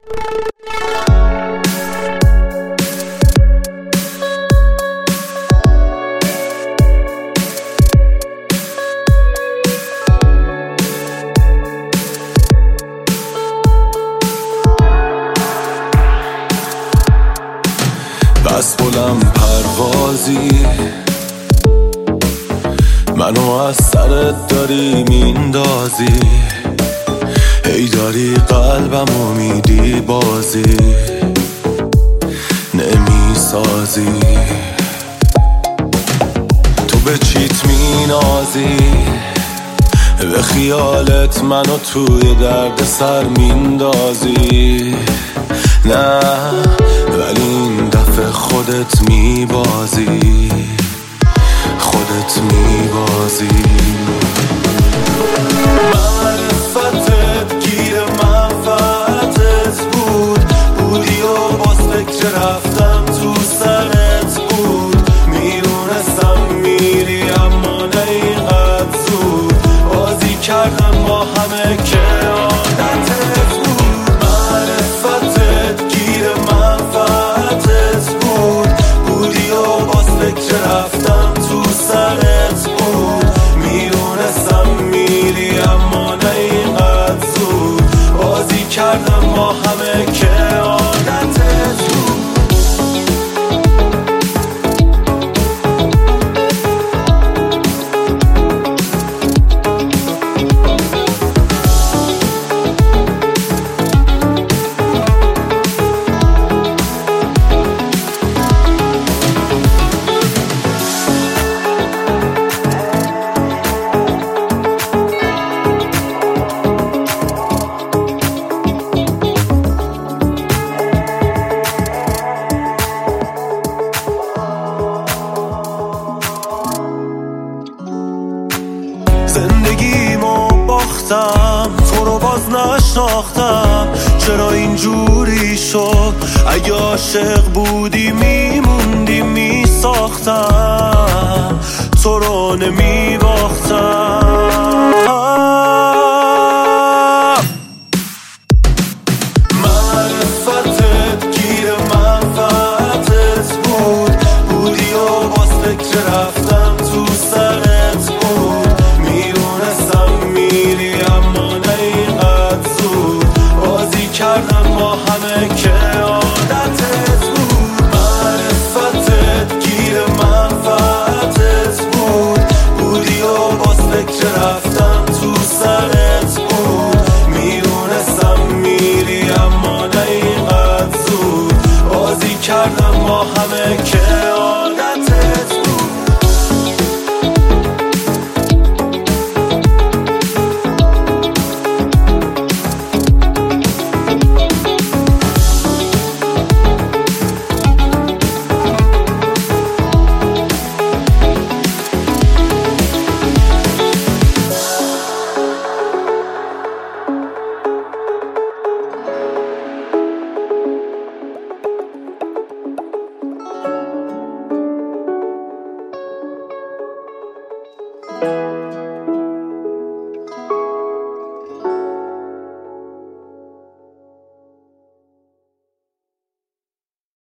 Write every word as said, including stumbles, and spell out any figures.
بس بلند پروازی منو از سرت داری میندازی، ای داری قلبمو میدی بازی نمیسازی. تو به چیت مینازی، به خیالت منو توی درد سر میندازی. نه ولی این دفعه خودت میبازی، خودت میبازی. معرفتت گیر منفعتت بود، بودی و باز فکر رفتم تو سرت بود. میدونستم میری اما نه اینقدر زود، بازی کردم با همه که عادتت بود. معرفتت گیر منفعتت بود، بودی و باز فکر رفتم تو سرت بود. میدونستم میری اما نه اینقدر زود، بازی کردم با همه که عادتت بود. زندگیمو باختم، تو رو باز نشناختم. چرا اینجوری شد؟ اگه عاشق بودی میموندی میساختم، تو رو نمیباختم. معرفتت گیر منفعتت بود، بودی و باز فکر رفتم تو سرت بود. میدونستم میری اما نه اینقدر زود، بازی کردم با همه که عادتت بود. معرفتت گیر منفعتت بود، بودی و باز فکر رفتم تو سرت بود. میدونستم میری اما نه اینقدر زود، بازی کردم با همه که عادتت بود. Thank you.